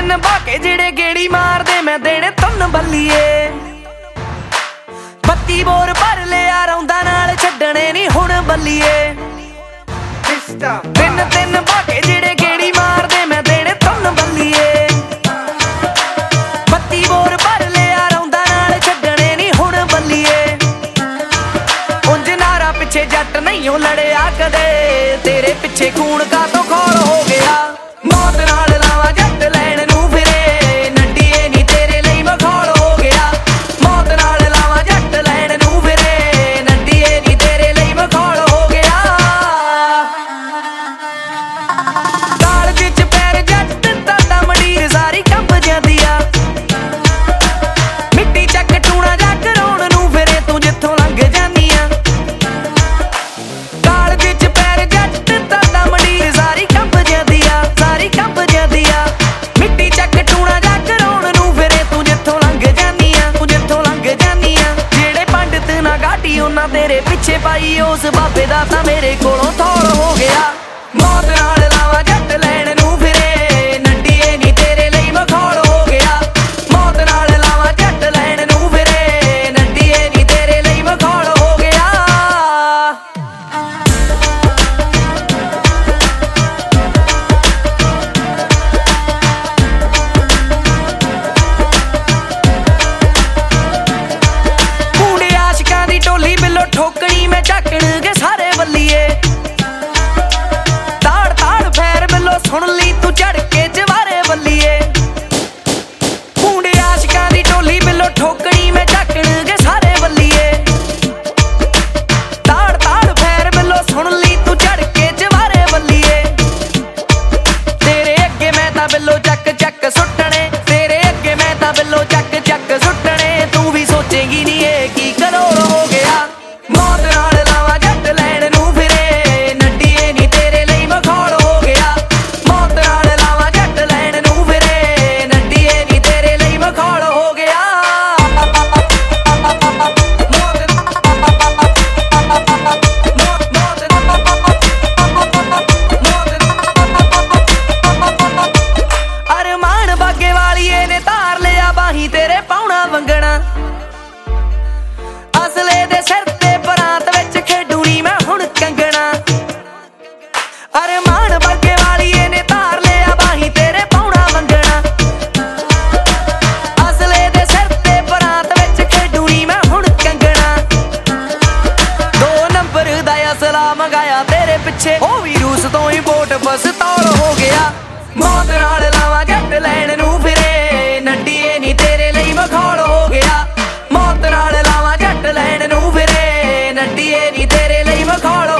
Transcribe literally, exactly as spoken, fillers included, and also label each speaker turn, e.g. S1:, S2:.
S1: ਤਿੰਨ ਬਾਕੇ ਜਿਹੜੇ ਗੇੜੀ ਮਾਰਦੇ ਮੈਂ ਦੇਣੇ ਤੁੰਨ ਬੱਲੀਏ। ਬੱਤੀ ਬੋਰ ਭਰ ਲਿਆ ਰੌਂਦਾ ਨਾਲ ਛੱਡਣੇ ਨੀ ਹੁਣ ਬੱਲੀਏ। ਤਿੰਨ ਤਿੰਨ ਬਾਕੇ ਜਿਹੜੇ ਗੇੜੀ ਮਾਰਦੇ ਮੈਂ ਦੇਣੇ ਤੁੰਨ ਬੱਲੀਏ। ਬੱਤੀ ਬੋਰ ਭਰ ਲਿਆ ਰੌਂਦਾ ਨਾਲ ਛੱਡਣੇ ਨੀ ਹੁਣ ਬੱਲੀਏ। ਉਂਝ ਨਾਰਾ ਪਿੱਛੇ ਜੱਟ ਨਹੀਂ ਓ ਲੜਿਆ ਕਦੇ, ਤੇਰੇ ਪਿੱਛੇ ਖੂਨ ਕਾਤੋਂ ਖੌਲ ਹੋ ਗਿਆ। ਮੌਤ ਨਾਲ ਲਾਵਾਂ ਜੱਟ ਲੈਣ ਨੂੰ ਫਿਰੇ, ਨੱਡੀਏ ਨੀ ਤੇਰੇ ਲਈ ਮਖੌਲ ਹੋ ਗਿਆ। ਮੌਤ ਨਾਲ ਲਾਵਾਂ ਜੱਟ ਲੈਣ ਨੂੰ ਫਿਰੇ, ਨੱਡੀਏ ਨੀ ਤੇਰੇ ਲਈ ਮਖੌਲ ਹੋ ਗਿਆ। ਕਾਲਜ ਚ ਪੈਰ ਜੱਟ ਤਾਂ ਮੰਡੀਰ ਸਾਰੀ ਕੰਬ ਜਾਂਦੀ ਆ। ਮਿੱਟੀ ਚੱਕ ਟੂਣਾ ਜਾ ਕਰਾਉਣ ਨੂੰ ਫਿਰੇ ਤੂੰ ਜਿੱਥੋਂ ਲੰਘ ਜਾਂਦੀ ਆ। ਕਾਲਜ ਚ ਪੈਰ ਜੱਟ ਤਾਂ ਮੰਡੀਰ ਸਾਰੀ ਕੰਬ ਜਾਂਦੀ ਆ, ਸਾਰੀ ਕੰਬ ਜਾਂਦੀ ਆ। ਮਿੱਟੀ ਚੱਕ ਟੂਣਾ ਜਾ ਕਰਾਉਣ ਨੂੰ ਫਿਰੇ ਤੂੰ ਜਿੱਥੋਂ ਲੰਘ ਜਾਂਦੀ ਆ, ਤੂੰ ਜਿੱਥੋਂ ਲੰਘ ਜਾਂਦੀ ਆ। ਜਿਹੜੇ ਪੰਡਤ ਨਾ ਗਾਟੀ ਉਹਨਾਂ ਤੇਰੇ ਪਿੱਛੇ ਪਾਈ, ਉਸ ਬਾਬੇ ਦਾ ਤਾਂ ਮੇਰੇ ਕੋਲੋਂ ਥੋੜ ਹੋ ਗਿਆ। ਮੌਤ ਨਾਲ ਲਾਵਾਂ ਜੱਟ ਲੈਣ ਨੂੰ ਫਿਰੇ, ਨੱਡੀਏ ਨੀ ਤੇਰੇ ਲਈ ਮਖੌਲ ਹੋ ਗਿਆ। ਮੌਤ ਨਾਲ ਲਾਵਾਂ ਜੱਟ ਲੈਣ ਨੂੰ ਫਿਰੇ, ਨੱਡੀਏ ਨੀ ਤੇਰੇ ਲਈ ਮਖੌਲ ਹੋ ਗਿਆ। ਕੂੜੇ ਆਸ਼ਿਕਾਂ ਦੀ ਟੋਲੀ ਬਿੱਲੋ ਠੋਕਣੀ ਮੈਂ ਝਾਕਣਗੇ ਸਾਰੇ ਬੱਲੀਏ। ਤਾੜ ਤਾੜ ਫੈਰ ਬਿੱਲੋ ਸੁਣ ਲਈ ਤੂੰ ਝੜ ਕੇ ਜਵਾਰੇ ਬੱਲੀਏ। ਕੂੜੇ ਆਸ਼ਿਕਾਂ ਦੀ ਟੋਲੀ ਬਿੱਲੋ ਠੋਕਣੀ ਮੈਂ ਝਾਕਣਗੇ ਸਾਰੇ ਬੱਲੀਏ। ਤਾੜ ਤਾੜ ਫੈਰ ਬਿੱਲੋ ਸੁਣ ਲਈ ਤੂੰ ਝੜ ਕੇ ਜਵਾਰੇ ਬੱਲੀਏ। ਤੇਰੇ ਅੱਗੇ ਮੈਂ ਤਾਂ ਬਿੱਲੋ ਚੱਕ ਚੱਕ ਸੁੱਟਣੇ, ਤੇਰੇ ਅੱਗੇ ਮੈਂ ਤਾਂ ਬਿੱਲੋ ਚੱਕ ਚੱਕ ਸੁੱਟਣੇ। ਤੂੰ ਵੀ ਸੋਚੇਂਗੀ ਨੀ ਇਹ ਕੀ ਕਰੋੜ ਹੋ ਗਿਆ। ਮੌਤ ਨਾਲ ਲਾਵਾਂ ਜੱਟ ਲੈਣ ਨੂੰ ਫਿਰੇ, ਨੱਡੀਏ ਨੀ ਤੇਰੇ ਲਈ ਮਖੌਲ ਹੋ ਗਿਆ। ਮੌਤ ਨਾਲ ਲਾਵਾਂ ਜੱਟ ਲੈਣ ਨੂੰ ਫਿਰੇ, ਨੱਡੀਏ ਨੀ ਤੇਰੇ ਲਈ ਮਖੌਲ ਹੋ ਗਿਆ। ਅਰਮਾਨ ਬਾਗੇ ਵਾਲੀਏ ਨੇ ਧਾਰ ਲਿਆ ਬਾਹੀਂ ਤੇਰੇ ਪਾਉਣਾ ਵੰਗਣਾ। ਅਸਲੇ ਦੇ ਸਿਰ ਤੇ ਬਰਾਤ ਵਿੱਚ ਖੇਡੂ ਨੀ ਮੈਂ ਹੁਣ ਕੰਗਣਾ। ਅਰਮਾਨ ਬਾਗੇ ਵਾਲੀਏ ਨੇ ਧਾਰ ਲਿਆ ਬਾਹੀਂ ਤੇਰੇ ਪਾਉਣਾ ਵੰਗਣਾ। ਅਸਲੇ ਦੇ ਸਿਰ ਤੇ ਬਰਾਤ ਵਿੱਚ ਖੇਡੂ ਨੀ ਮੈਂ ਹੁਣ ਕੰਗਣਾ। ਦੋ ਨੰਬਰ ਦਾ ਅਸਲਾ ਮੰਗਾਇਆ ਤੇਰੇ ਪਿੱਛੇ, ਉਹ ਵੀ ਰੂਸ ਤੋਂ ਹੀ ਬੋਟ ਬਸਤੌਲ ਹੋ ਗਿਆ। ਮੌਤ ਨਾਲ ਲਾਵਾਂ ਜੱਟ ਲੈਣ ਨੂੰ ਫਿਰੇ, ਨੱਡੀਏ ਨੀ ਤੇਰੇ ਲਈ ਮਖੌਲ ਹੋ ਗਿਆ। ਮੌਤ ਨਾਲ ਲਾਵਾਂ ਜੱਟ ਲੈਣ ਨੂੰ ਫਿਰੇ, ਨੱਡੀਏ ਨੀ ਤੇਰੇ ਲਈ ਮਖੌਲ